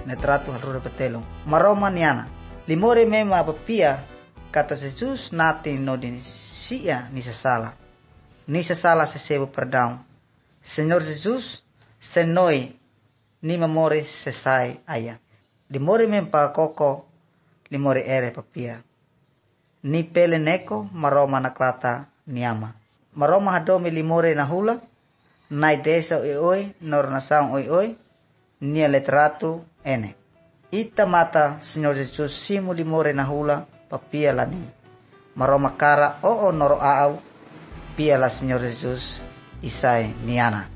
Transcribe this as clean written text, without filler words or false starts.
Netratu halrura petelong. Maroma niana. Limore mema papia kata Jesus nati no din siya ni sasala. Ni sasala sa sebo perdaun. Senhor Jesus senoi ni mamore sesai aya. Limore mempa koko limore ere papia. Ni pele neko maroma naklata niama. Maroma hadomi limore nahula. Nai desa oi nor nasaung oi nia letratu ene. Ita mata Senhor Jesus simu limore nahula papia lani. Maroma kara noro au pia la Senhor Jesus isai niana.